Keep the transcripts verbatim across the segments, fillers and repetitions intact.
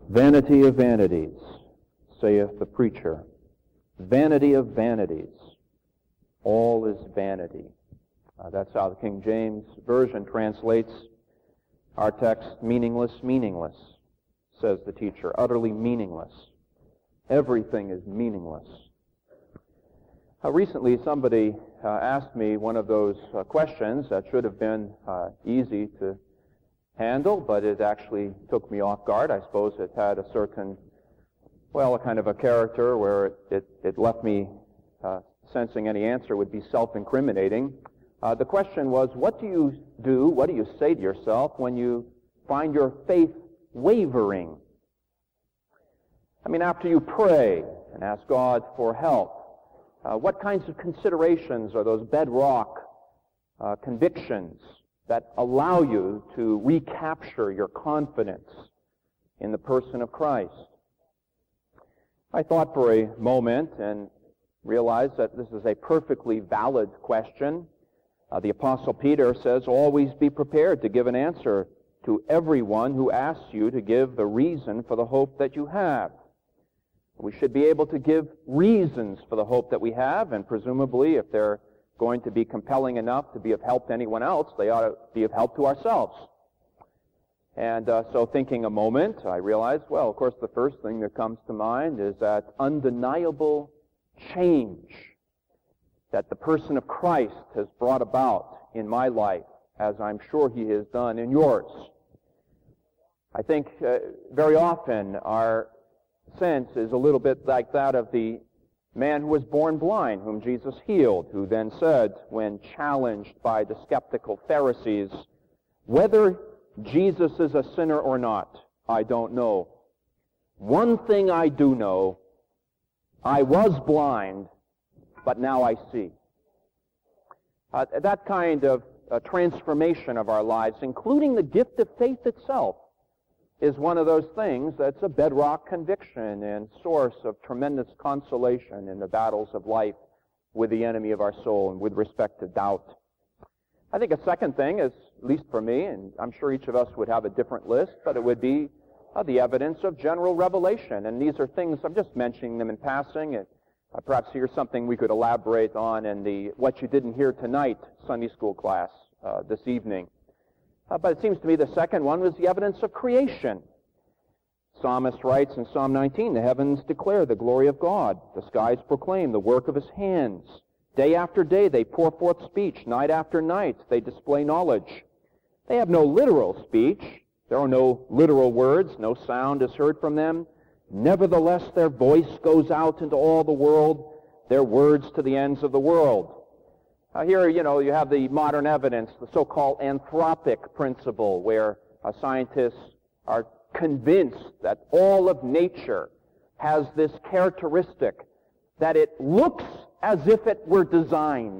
Vanity of vanities, saith the preacher. Vanity of vanities. All is vanity. Uh, that's how the King James Version translates our text, meaningless, meaningless, says the teacher, utterly meaningless. Everything is meaningless. Uh, recently, somebody uh, asked me one of those uh, questions that should have been uh, easy to handle, but it actually took me off guard. I suppose it had a certain, well, a kind of a character where it, it, it left me uh, sensing any answer would be self-incriminating. Uh, the question was, what do you do, what do you say to yourself when you find your faith wavering? I mean, after you pray and ask God for help, uh, what kinds of considerations are those bedrock uh, convictions that allow you to recapture your confidence in the person of Christ? I thought for a moment and realized that this is a perfectly valid question. Uh, the Apostle Peter says, always be prepared to give an answer to everyone who asks you to give the reason for the hope that you have. We should be able to give reasons for the hope that we have, and presumably if they're going to be compelling enough to be of help to anyone else, they ought to be of help to ourselves. And uh, so thinking a moment, I realized, well, of course, the first thing that comes to mind is that undeniable change that the person of Christ has brought about in my life, as I'm sure he has done in yours. I think uh, very often our sense is a little bit like that of the man who was born blind, whom Jesus healed, who then said, when challenged by the skeptical Pharisees, whether Jesus is a sinner or not, I don't know. One thing I do know, I was blind, but now I see. Uh, that kind of uh, transformation of our lives, including the gift of faith itself, is one of those things that's a bedrock conviction and source of tremendous consolation in the battles of life with the enemy of our soul and with respect to doubt. I think a second thing is, at least for me, and I'm sure each of us would have a different list, but it would be uh, the evidence of general revelation. And these are things, I'm just mentioning them in passing. And, uh, perhaps here's something we could elaborate on in the What You Didn't Hear Tonight Sunday school class uh, this evening. Uh, but it seems to me the second one was the evidence of creation. Psalmist writes in Psalm nineteen, the heavens declare the glory of God. The skies proclaim the work of his hands. Day after day they pour forth speech. Night after night they display knowledge. They have no literal speech. There are no literal words. No sound is heard from them. Nevertheless, their voice goes out into all the world, their words to the ends of the world. Uh, here, you know, you have the modern evidence, the so-called anthropic principle, where uh, scientists are convinced that all of nature has this characteristic that it looks as if it were designed.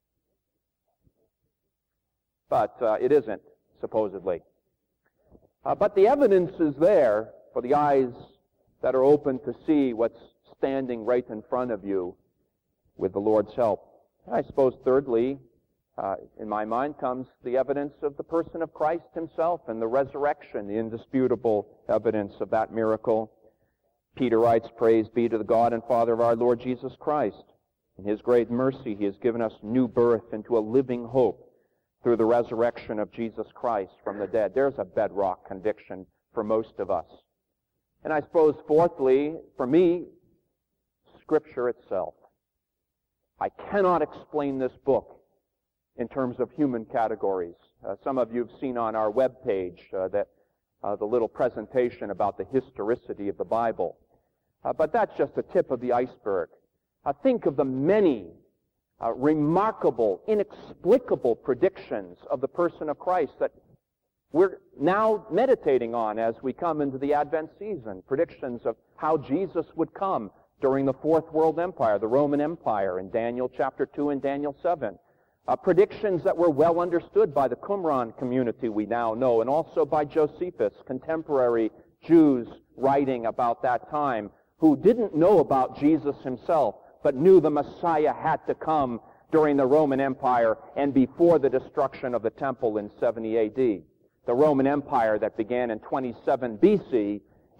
But uh, it isn't, supposedly. Uh, but the evidence is there for the eyes that are open to see what's standing right in front of you with the Lord's help. And I suppose, thirdly, uh, in my mind, comes the evidence of the person of Christ himself and the resurrection, the indisputable evidence of that miracle. Peter writes, praise be to the God and Father of our Lord Jesus Christ. In his great mercy, he has given us new birth into a living hope through the resurrection of Jesus Christ from the dead. There's a bedrock conviction for most of us. And I suppose, fourthly, for me, Scripture itself. I cannot explain this book in terms of human categories. Uh, some of you have seen on our webpage uh, that uh, the little presentation about the historicity of the Bible. Uh, but that's just the tip of the iceberg. Uh, think of the many uh, remarkable, inexplicable predictions of the person of Christ that we're now meditating on as we come into the Advent season. Predictions of how Jesus would come during the Fourth World Empire, the Roman Empire, in Daniel chapter two and Daniel seven. Uh, predictions that were well understood by the Qumran community we now know, and also by Josephus, contemporary Jews writing about that time, who didn't know about Jesus himself, but knew the Messiah had to come during the Roman Empire and before the destruction of the temple in seventy A D. The Roman Empire that began in twenty-seven B C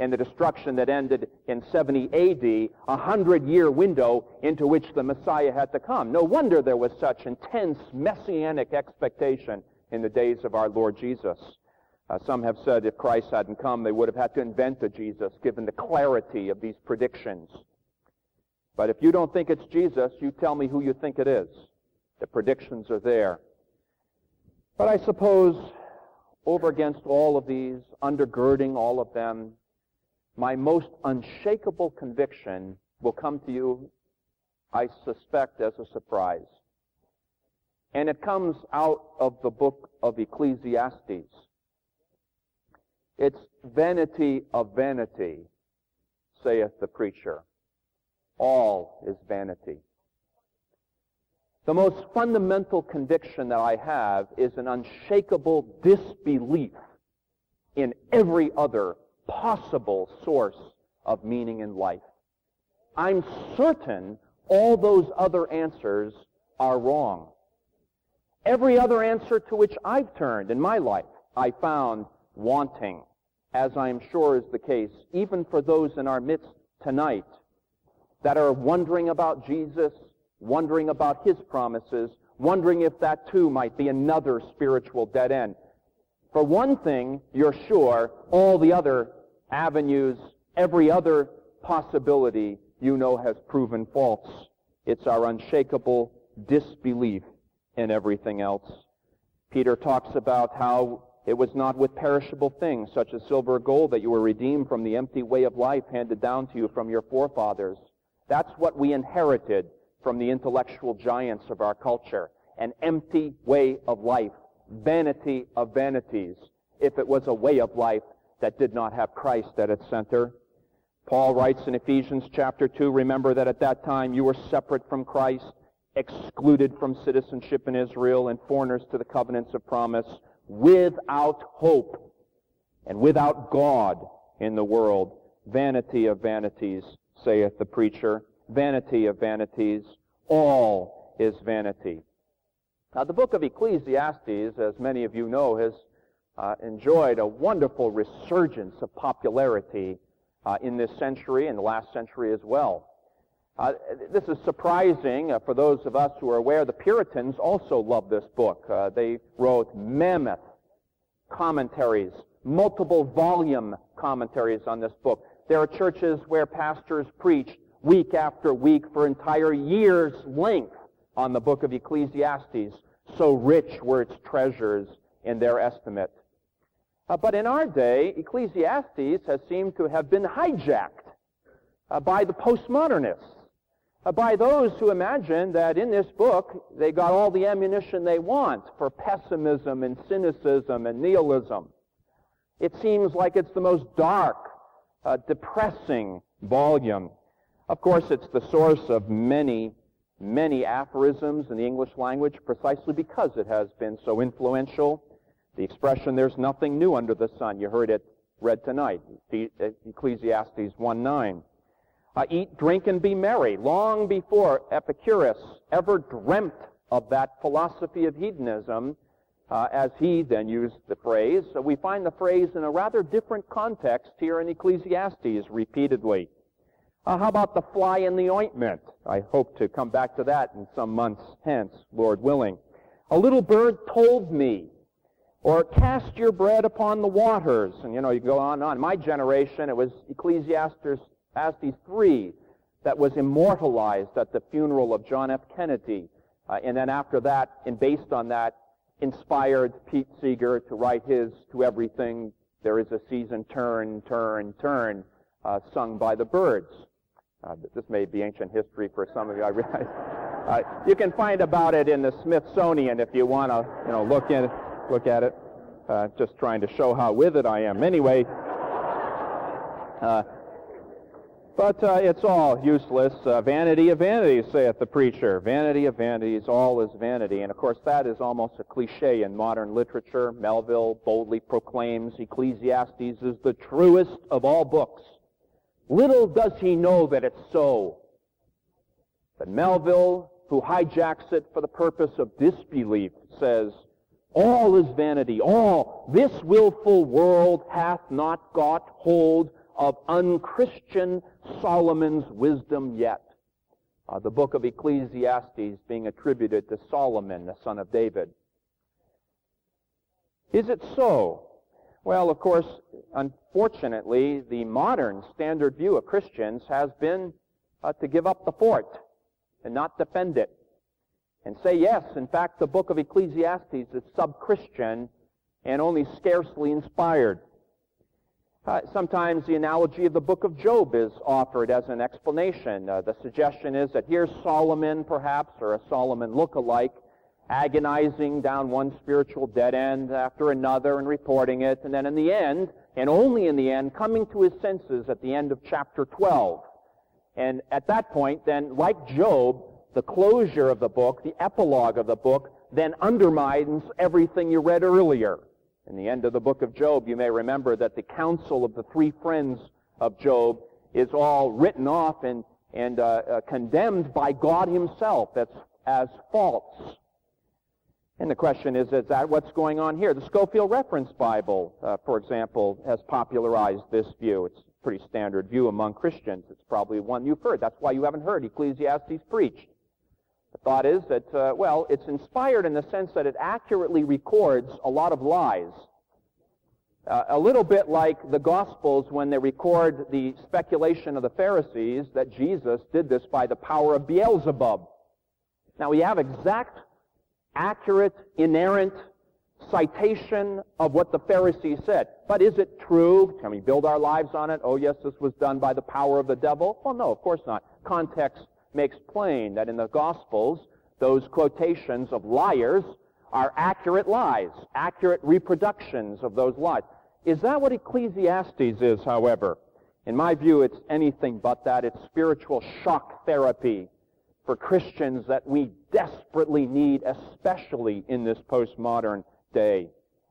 and the destruction that ended in seventy A D, a hundred-year window into which the Messiah had to come. No wonder there was such intense messianic expectation in the days of our Lord Jesus. Uh, some have said if Christ hadn't come, they would have had to invent a Jesus, given the clarity of these predictions. But if you don't think it's Jesus, you tell me who you think it is. The predictions are there. But I suppose, over against all of these, undergirding all of them, my most unshakable conviction will come to you, I suspect, as a surprise. And it comes out of the book of Ecclesiastes. It's vanity of vanity, saith the preacher. All is vanity. The most fundamental conviction that I have is an unshakable disbelief in every other possible source of meaning in life. I'm certain all those other answers are wrong. Every other answer to which I've turned in my life, I found wanting, as I'm sure is the case, even for those in our midst tonight that are wondering about Jesus, wondering about His promises, wondering if that too might be another spiritual dead end. For one thing, you're sure, all the other avenues, every other possibility, you know, has proven false. It's our unshakable disbelief in everything else. Peter talks about how it was not with perishable things, such as silver or gold, that you were redeemed from the empty way of life handed down to you from your forefathers. That's what we inherited from the intellectual giants of our culture. An empty way of life. Vanity of vanities, if it was a way of life that did not have Christ at its center. Paul writes in Ephesians chapter two, remember that at that time you were separate from Christ, excluded from citizenship in Israel, and foreigners to the covenants of promise, without hope and without God in the world. Vanity of vanities, saith the preacher. Vanity of vanities. All is vanity. Now, the book of Ecclesiastes, as many of you know, has uh, enjoyed a wonderful resurgence of popularity uh, in this century and the last century as well. Uh, this is surprising uh, for those of us who are aware. The Puritans also loved this book. Uh, they wrote mammoth commentaries, multiple volume commentaries on this book. There are churches where pastors preached week after week for entire years' length on the book of Ecclesiastes. So rich were its treasures in their estimate. Uh, but in our day, Ecclesiastes has seemed to have been hijacked uh, by the postmodernists, uh, by those who imagine that in this book they got all the ammunition they want for pessimism and cynicism and nihilism. It seems like it's the most dark, uh, depressing volume. Of course, it's the source of many, many aphorisms in the English language precisely because it has been so influential. The expression, there's nothing new under the sun, you heard it read tonight, Ecclesiastes one nine. Uh, eat, drink, and be merry. Long before Epicurus ever dreamt of that philosophy of hedonism, uh, as he then used the phrase, so we find the phrase in a rather different context here in Ecclesiastes repeatedly. Uh, how about the fly in the ointment? I hope to come back to that in some months hence, Lord willing. A little bird told me, or cast your bread upon the waters. And, you know, you go on and on. My generation, it was Ecclesiastes three that was immortalized at the funeral of John F. Kennedy. Uh, and then after that, and based on that, inspired Pete Seeger to write his To Everything There Is a Season, Turn, Turn, Turn, uh, sung by the birds. Uh, this may be ancient history for some of you, I realize. Uh, you can find about it in the Smithsonian if you want to, you know, look in, look at it. Uh, just trying to show how with it I am. Anyway, uh, but uh, it's all useless. Uh, vanity of vanities, saith the preacher. Vanity of vanities, all is vanity. And of course, that is almost a cliche in modern literature. Melville boldly proclaims Ecclesiastes is the truest of all books. Little does he know that it's so. But Melville, who hijacks it for the purpose of disbelief, says, all is vanity, all. This willful world hath not got hold of unchristian Solomon's wisdom yet. Uh, the book of Ecclesiastes being attributed to Solomon, the son of David. Is it so? Well, of course, unfortunately, the modern standard view of Christians has been uh, to give up the fort and not defend it. And say, yes, in fact, the book of Ecclesiastes is sub-Christian and only scarcely inspired. Uh, sometimes the analogy of the book of Job is offered as an explanation. Uh, the suggestion is that here's Solomon, perhaps, or a Solomon look-alike, agonizing down one spiritual dead end after another and reporting it, and then in the end, and only in the end, coming to his senses at the end of chapter twelve. And at that point, then, like Job, the closure of the book, the epilogue of the book, then undermines everything you read earlier. In the end of the book of Job, you may remember that the counsel of the three friends of Job is all written off and, and uh, uh, condemned by God himself as, as false. And the question is, is that what's going on here? The Scofield Reference Bible, uh, for example, has popularized this view. It's a pretty standard view among Christians. It's probably one you've heard. That's why you haven't heard Ecclesiastes preached. The thought is that, uh, well, it's inspired in the sense that it accurately records a lot of lies. Uh, a little bit like the Gospels when they record the speculation of the Pharisees that Jesus did this by the power of Beelzebub. Now, we have exact, accurate, inerrant citation of what the Pharisees said. But is it true? Can we build our lives on it? Oh, yes, this was done by the power of the devil. Well, no, of course not. Context makes plain that in the Gospels, those quotations of liars are accurate lies, accurate reproductions of those lies. Is that what Ecclesiastes is, however? In my view, it's anything but that. It's spiritual shock therapy for Christians that we desperately need, especially in this postmodern day.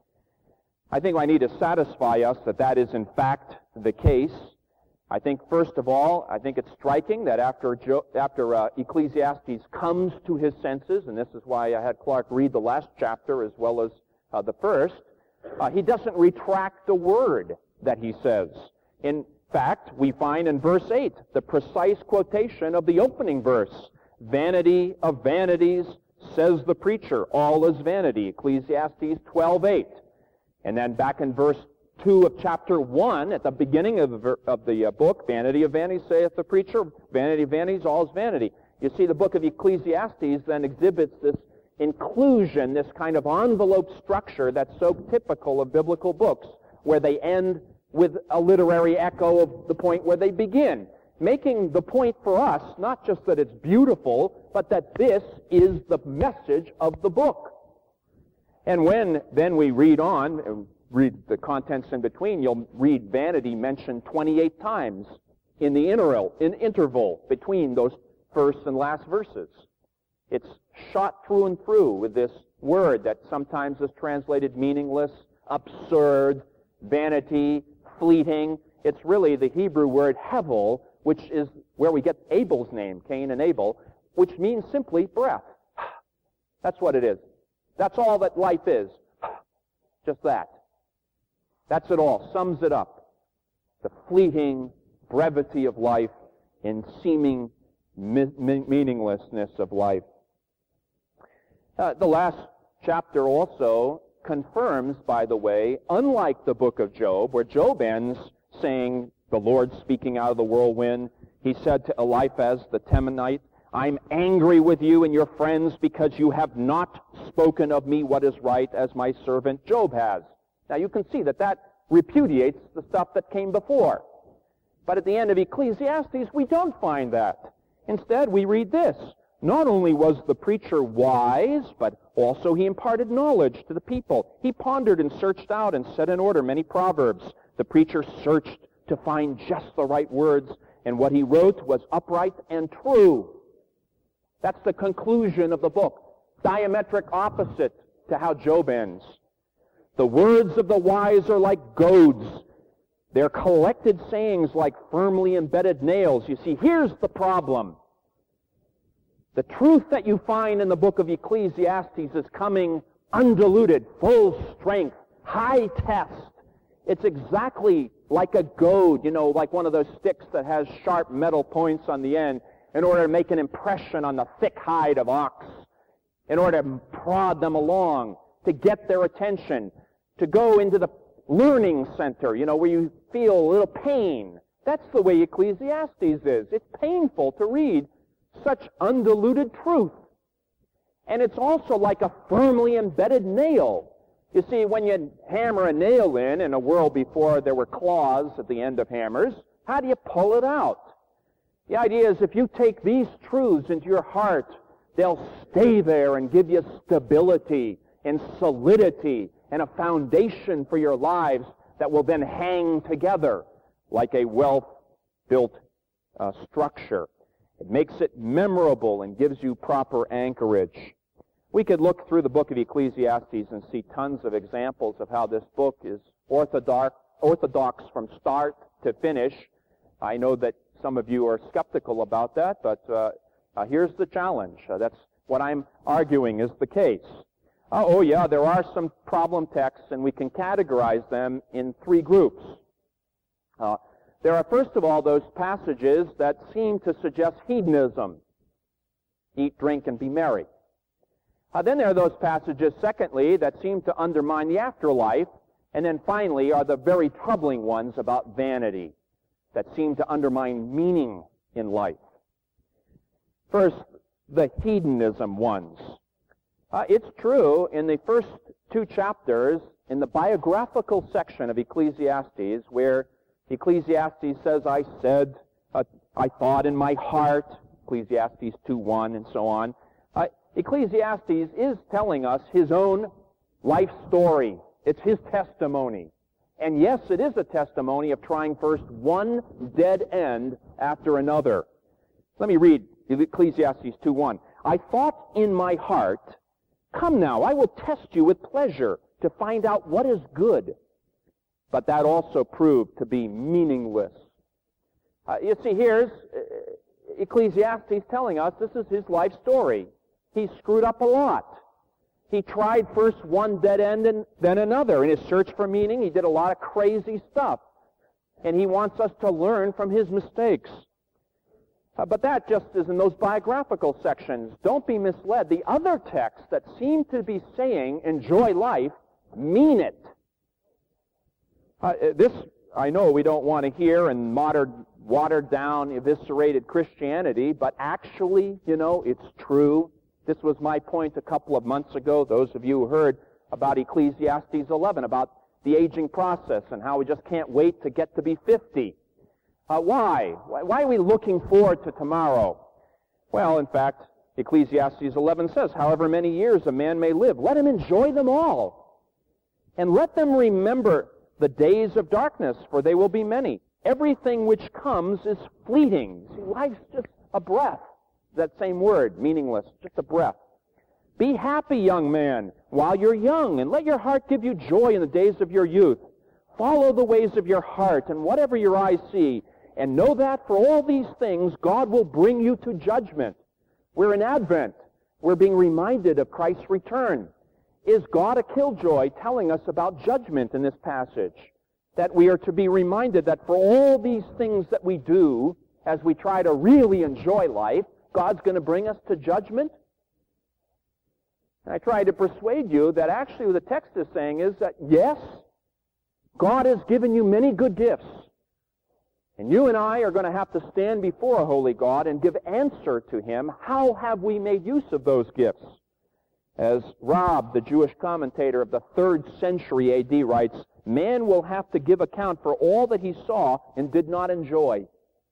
I think I need to satisfy us that that is in fact the case. I think, first of all, I think it's striking that after, jo- after uh, Ecclesiastes comes to his senses, and this is why I had Clark read the last chapter as well as uh, the first, uh, he doesn't retract a word that he says. In fact, we find in verse eight the precise quotation of the opening verse. Vanity of vanities, says the preacher, all is vanity, Ecclesiastes twelve eight. And then back in verse two of chapter one, at the beginning of the, of the uh, book, vanity of vanities, saith the preacher, vanity of vanities, all is vanity. You see, the book of Ecclesiastes then exhibits this inclusion, this kind of envelope structure that's so typical of biblical books, where they end with a literary echo of the point where they begin, making the point for us, not just that it's beautiful, but that this is the message of the book. And when then we read on, read the contents in between, you'll read vanity mentioned twenty-eight times in the interval, in interval between those first and last verses. It's shot through and through with this word that sometimes is translated meaningless, absurd, vanity, fleeting. It's really the Hebrew word hevel, which is where we get Abel's name, Cain and Abel, which means simply breath. That's what it is. That's all that life is. Just that. That's it all. Sums it up. The fleeting brevity of life and seeming mi- mi- meaninglessness of life. Uh, the last chapter also confirms, by the way, unlike the book of Job, where Job ends saying, the Lord speaking out of the whirlwind, he said to Eliphaz the Temanite, I'm angry with you and your friends because you have not spoken of me what is right as my servant Job has. Now you can see that that repudiates the stuff that came before. But at the end of Ecclesiastes, we don't find that. Instead, we read this. Not only was the preacher wise, but also he imparted knowledge to the people. He pondered and searched out and set in order many proverbs. The preacher searched to find just the right words, and what he wrote was upright and true. That's the conclusion of the book. Diametric opposite to how Job ends. The words of the wise are like goads. They're collected sayings like firmly embedded nails. You see, here's the problem. The truth that you find in the book of Ecclesiastes is coming undiluted, full strength, high test It's exactly like a goad, you know, like one of those sticks that has sharp metal points on the end in order to make an impression on the thick hide of ox, in order to prod them along, to get their attention, to go into the learning center, you know, where you feel a little pain. That's the way Ecclesiastes is. It's painful to read such undiluted truth. And it's also like a firmly embedded nail. You see, when you hammer a nail in, in a world before there were claws at the end of hammers, how do you pull it out? The idea is if you take these truths into your heart, they'll stay there and give you stability and solidity and a foundation for your lives that will then hang together like a well-built uh, structure. It makes it memorable and gives you proper anchorage. We could look through the book of Ecclesiastes and see tons of examples of how this book is orthodox, orthodox from start to finish. I know that some of you are skeptical about that, but uh, uh, here's the challenge. Uh, that's what I'm arguing is the case. Uh, oh yeah, there are some problem texts, and we can categorize them in three groups. Uh, there are, first of all, those passages that seem to suggest hedonism. Eat, drink, and be merry. Uh, then there are those passages, secondly, that seem to undermine the afterlife. And then finally are the very troubling ones about vanity that seem to undermine meaning in life. First, the hedonism ones. Uh, it's true, in the first two chapters, in the biographical section of Ecclesiastes, where Ecclesiastes says, I said, uh, I thought in my heart, Ecclesiastes two one, and so on. Uh, Ecclesiastes is telling us his own life story. It's his testimony. And yes, it is a testimony of trying first one dead end after another. Let me read Ecclesiastes two one. I thought in my heart, come now, I will test you with pleasure to find out what is good. But that also proved to be meaningless. Uh, you see, here's uh, Ecclesiastes telling us this is his life story. He screwed up a lot. He tried first one dead end and then another. In his search for meaning, he did a lot of crazy stuff. And he wants us to learn from his mistakes. Uh, but that just is in those biographical sections. Don't be misled. The other texts that seem to be saying, enjoy life, mean it. Uh, this, I know we don't want to hear in modern, watered-down, eviscerated Christianity, but actually, you know, it's true. This was my point a couple of months ago, those of you who heard about Ecclesiastes eleven, about the aging process and how we just can't wait to get to be fifty. Uh, why? Why are we looking forward to tomorrow? Well, in fact, Ecclesiastes eleven says, however many years a man may live, let him enjoy them all. And let them remember the days of darkness, for they will be many. Everything which comes is fleeting. See, life's just a breath. That same word, meaningless, just a breath. Be happy, young man, while you're young, and let your heart give you joy in the days of your youth. Follow the ways of your heart, and whatever your eyes see, and know that for all these things, God will bring you to judgment. We're in Advent. We're being reminded of Christ's return. Is God a killjoy telling us about judgment in this passage? That we are to be reminded that for all these things that we do, as we try to really enjoy life, God's going to bring us to judgment? And I try to persuade you that actually what the text is saying is that, yes, God has given you many good gifts. And you and I are going to have to stand before a holy God and give answer to Him. How have we made use of those gifts? As Rob, the Jewish commentator of the third century A D writes, man will have to give account for all that he saw and did not enjoy.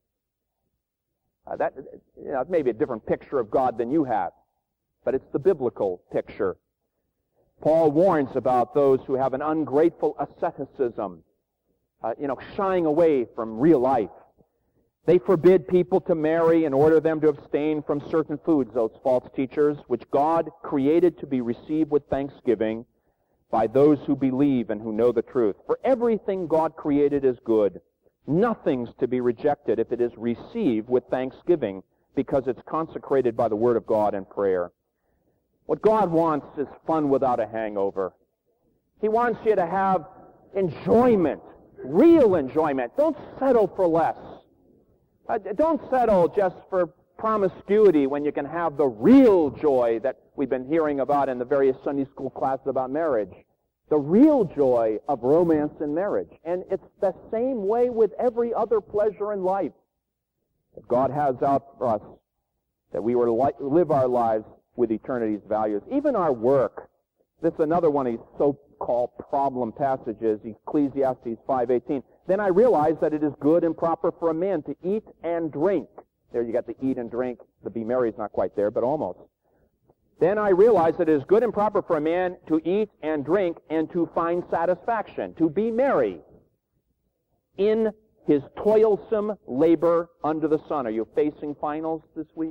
Uh, that, you know, it may be a different picture of God than you have, but it's the biblical picture. Paul warns about those who have an ungrateful asceticism, uh, you know, shying away from real life. They forbid people to marry and order them to abstain from certain foods, those false teachers, which God created to be received with thanksgiving by those who believe and who know the truth. For everything God created is good. Nothing's to be rejected if it is received with thanksgiving, because it's consecrated by the Word of God and prayer. What God wants is fun without a hangover. He wants you to have enjoyment, real enjoyment. Don't settle for less. Uh, don't settle just for promiscuity when you can have the real joy that we've been hearing about in the various Sunday school classes about marriage. The real joy of romance in marriage. And it's the same way with every other pleasure in life that God has out for us, that we were to li- live our lives with eternity's values. Even our work. This is another one of these so-called problem passages, Ecclesiastes five eighteen. Then I realized that it is good and proper for a man to eat and drink. There you got the eat and drink. The be merry is not quite there, but almost. Then I realized that it is good and proper for a man to eat and drink and to find satisfaction, to be merry in his toilsome labor under the sun. Are you facing finals this week?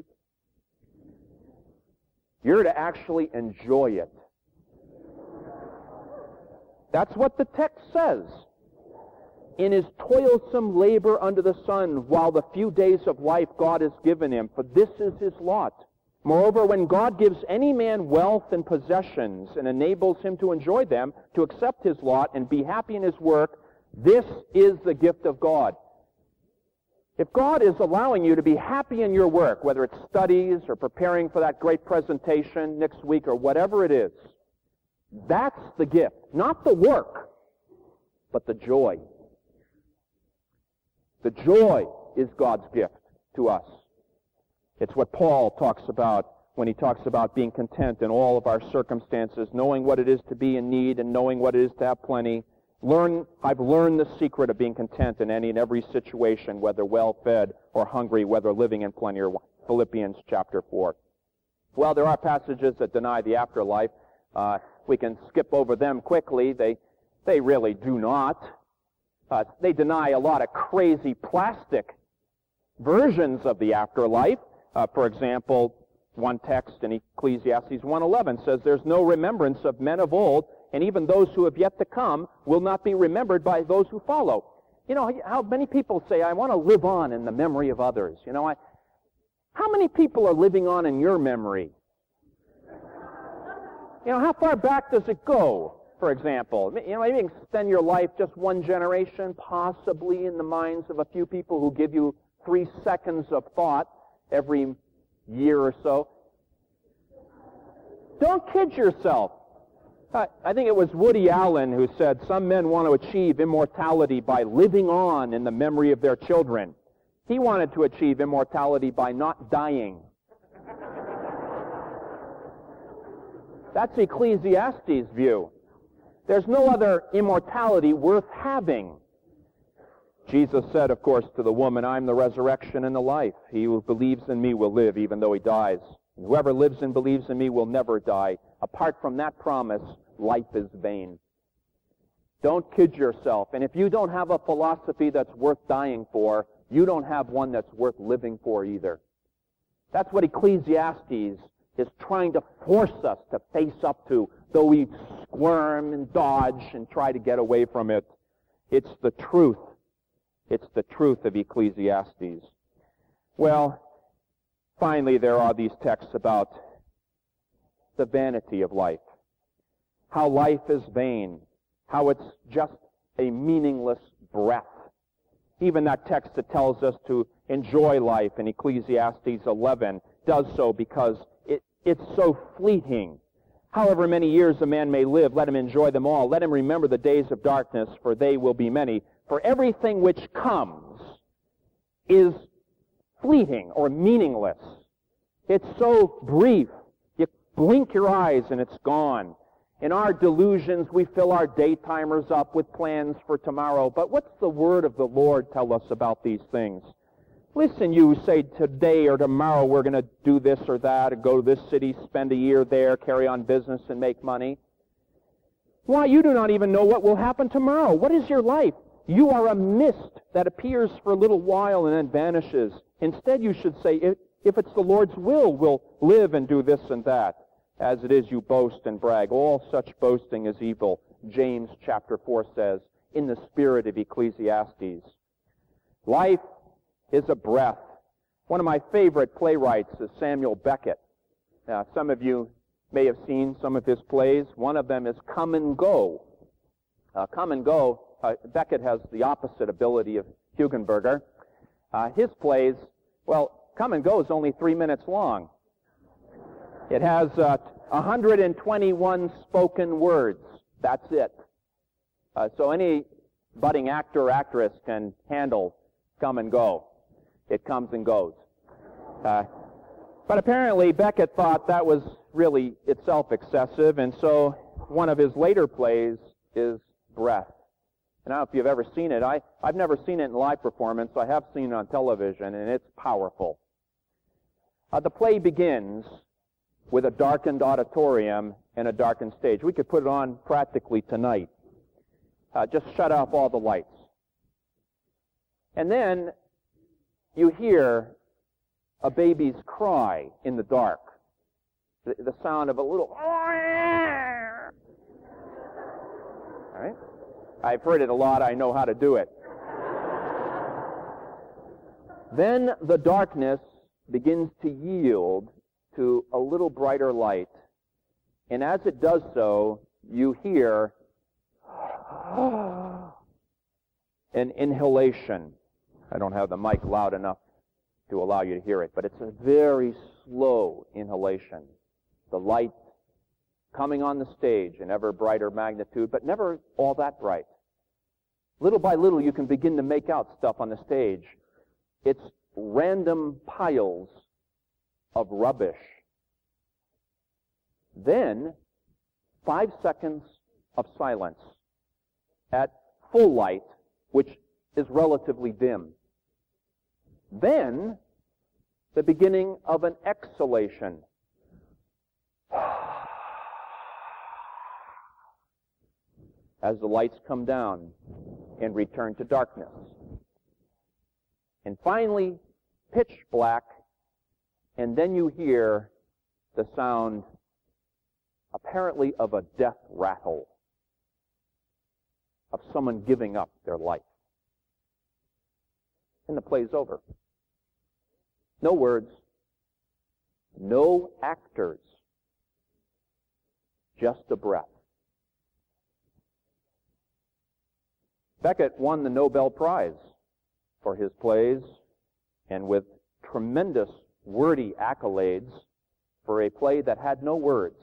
You're to actually enjoy it. That's what the text says. In his toilsome labor under the sun, while the few days of life God has given him, for this is his lot. Moreover, when God gives any man wealth and possessions and enables him to enjoy them, to accept his lot and be happy in his work, this is the gift of God. If God is allowing you to be happy in your work, whether it's studies or preparing for that great presentation next week or whatever it is, that's the gift. Not the work, but the joy. The joy is God's gift to us. It's what Paul talks about when he talks about being content in all of our circumstances, knowing what it is to be in need and knowing what it is to have plenty. Learn, I've learned the secret of being content in any and every situation, whether well-fed or hungry, whether living in plenty or Philippians chapter four. Well, there are passages that deny the afterlife. Uh, we can skip over them quickly. They, they really do not. Uh, they deny a lot of crazy plastic versions of the afterlife. Uh, for example, one text in Ecclesiastes one eleven says, "There's no remembrance of men of old, and even those who have yet to come will not be remembered by those who follow." You know, how many people say, "I want to live on in the memory of others." You know, I, how many people are living on in your memory? You know, how far back does it go, for example? You know, maybe extend your life just one generation, possibly in the minds of a few people who give you three seconds of thought every year or so. Don't kid yourself. I think it was Woody Allen who said, some men want to achieve immortality by living on in the memory of their children. He wanted to achieve immortality by not dying. That's Ecclesiastes' view. There's no other immortality worth having. Jesus said, of course, to the woman, "I'm the resurrection and the life. He who believes in me will live even though he dies. Whoever lives and believes in me will never die." Apart from that promise, life is vain. Don't kid yourself. And if you don't have a philosophy that's worth dying for, you don't have one that's worth living for either. That's what Ecclesiastes is trying to force us to face up to, though we squirm and dodge and try to get away from it. It's the truth. It's the truth of Ecclesiastes. Well, finally, there are these texts about the vanity of life. How life is vain. How it's just a meaningless breath. Even that text that tells us to enjoy life in Ecclesiastes eleven does so because it, it's so fleeting. However many years a man may live, let him enjoy them all. Let him remember the days of darkness, for they will be many. For everything which comes is fleeting or meaningless. It's so brief. You blink your eyes and it's gone. In our delusions, we fill our daytimers up with plans for tomorrow. But what's the word of the Lord tell us about these things? Listen, you say today or tomorrow we're going to do this or that, or go to this city, spend a year there, carry on business and make money. Why, you do not even know what will happen tomorrow. What is your life? You are a mist that appears for a little while and then vanishes. Instead, you should say, if, if it's the Lord's will, we'll live and do this and that. As it is, you boast and brag. All such boasting is evil, James chapter four says, in the spirit of Ecclesiastes. Life is a breath. One of my favorite playwrights is Samuel Beckett. Now, some of you may have seen some of his plays. One of them is Come and Go. Uh, come and go. Uh, Beckett has the opposite ability of Hugenberger. Uh, his plays, well, Come and Go is only three minutes long. It has uh, one hundred twenty-one spoken words. That's it. Uh, so any budding actor or actress can handle Come and Go. It comes and goes. Uh, but apparently Beckett thought that was really itself excessive, and so one of his later plays is Breath. And I don't know if you've ever seen it. I, I've never seen it in live performance. I have seen it on television, and it's powerful. Uh, the play begins with a darkened auditorium and a darkened stage. We could put it on practically tonight. Uh, just shut off all the lights. And then you hear a baby's cry in the dark. The, the sound of a little... All right? I've heard it a lot. I know how to do it. Then the darkness begins to yield to a little brighter light. And as it does so, you hear an inhalation. I don't have the mic loud enough to allow you to hear it, but it's a very slow inhalation. The light coming on the stage in ever brighter magnitude, but never all that bright. Little by little, you can begin to make out stuff on the stage. It's random piles of rubbish. Then, five seconds of silence at full light, which is relatively dim. Then, the beginning of an exhalation. As the lights come down and return to darkness. And finally, pitch black, and then you hear the sound apparently of a death rattle, of someone giving up their life. And the play's over. No words, no actors, just a breath. Beckett won the Nobel Prize for his plays, and with tremendous wordy accolades for a play that had no words.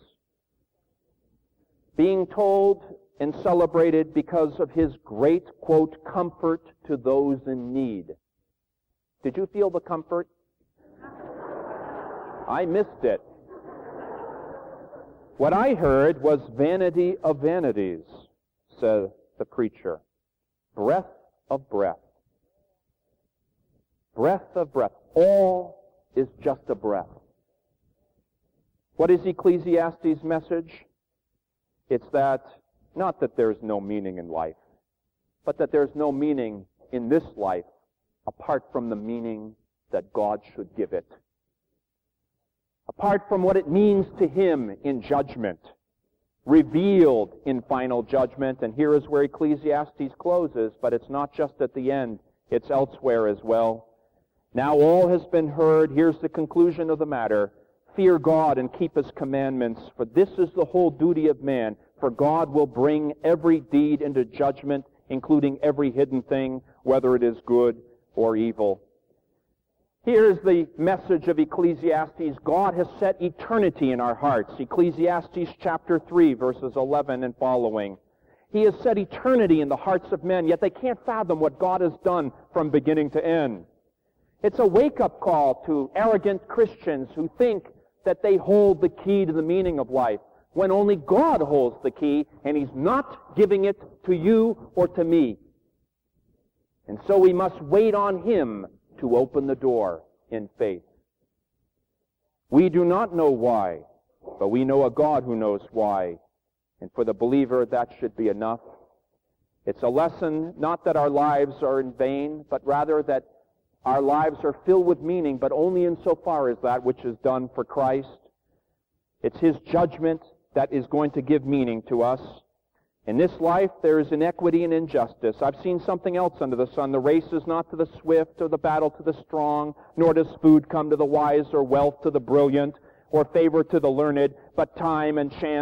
Being told and celebrated because of his great, quote, comfort to those in need. Did you feel the comfort? I missed it. What I heard was vanity of vanities, said the preacher. Breath of breath. Breath of breath. All is just a breath. What is Ecclesiastes' message? It's that, not that there's no meaning in life, but that there's no meaning in this life apart from the meaning that God should give it. Apart from what it means to Him in judgment, revealed in final judgment. And here is where Ecclesiastes closes, but it's not just at the end, it's elsewhere as well. Now all has been heard. Here's the conclusion of the matter. Fear God and keep His commandments, for this is the whole duty of man. For God will bring every deed into judgment, including every hidden thing, whether it is good or evil. Here's the message of Ecclesiastes. God has set eternity in our hearts. Ecclesiastes chapter three, verses eleven and following. He has set eternity in the hearts of men, yet they can't fathom what God has done from beginning to end. It's a wake-up call to arrogant Christians who think that they hold the key to the meaning of life, when only God holds the key, and He's not giving it to you or to me. And so we must wait on Him to open the door in faith. We do not know why, but we know a God who knows why. And for the believer, that should be enough. It's a lesson not that our lives are in vain, but rather that our lives are filled with meaning, but only insofar as that which is done for Christ. It's His judgment that is going to give meaning to us. In this life, there is inequity and injustice. I've seen something else under the sun. The race is not to the swift or the battle to the strong, nor does food come to the wise or wealth to the brilliant or favor to the learned, but time and chance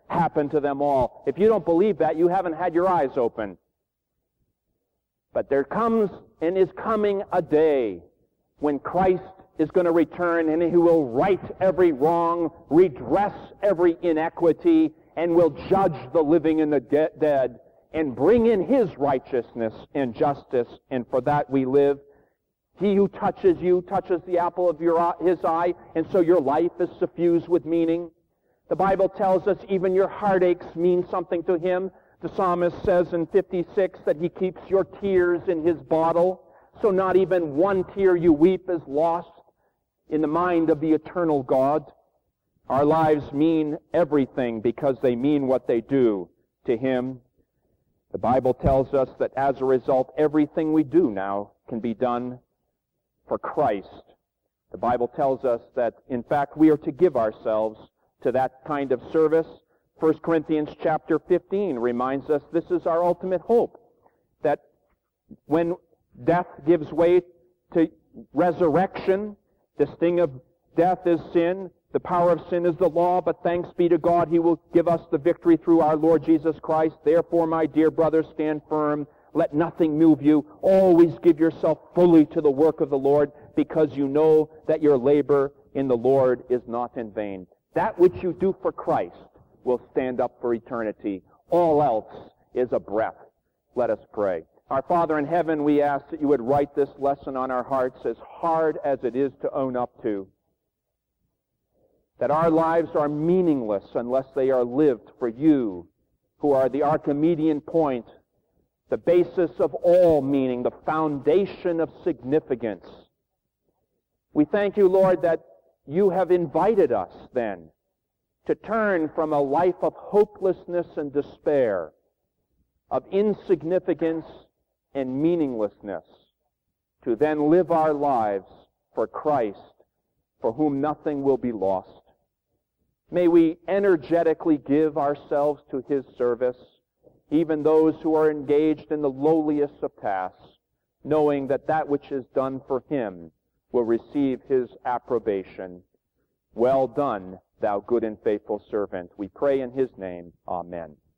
happened to them all. If you don't believe that, you haven't had your eyes open. But there comes and is coming a day when Christ is going to return, and He will right every wrong, redress every inequity, and will judge the living and the de- dead, and bring in His righteousness and justice, and for that we live. He who touches you touches the apple of your eye, His eye, and so your life is suffused with meaning. The Bible tells us even your heartaches mean something to Him. The psalmist says in fifty-six that He keeps your tears in His bottle, so not even one tear you weep is lost in the mind of the eternal God. Our lives mean everything because they mean what they do to Him. The Bible tells us that as a result, everything we do now can be done for Christ. The Bible tells us that, in fact, we are to give ourselves to that kind of service. First Corinthians chapter fifteen reminds us this is our ultimate hope, that when death gives way to resurrection, the sting of death is sin, the power of sin is the law, but thanks be to God, He will give us the victory through our Lord Jesus Christ. Therefore, my dear brothers, stand firm. Let nothing move you. Always give yourself fully to the work of the Lord, because you know that your labor in the Lord is not in vain. That which you do for Christ will stand up for eternity. All else is a breath. Let us pray. Our Father in heaven, we ask that you would write this lesson on our hearts, as hard as it is to own up to, that our lives are meaningless unless they are lived for you, who are the Archimedean point, the basis of all meaning, the foundation of significance. We thank you, Lord, that you have invited us then to turn from a life of hopelessness and despair, of insignificance and meaninglessness, to then live our lives for Christ, for whom nothing will be lost. May we energetically give ourselves to His service, even those who are engaged in the lowliest of tasks, knowing that that which is done for Him will receive His approbation. Well done, thou good and faithful servant. We pray in His name. Amen.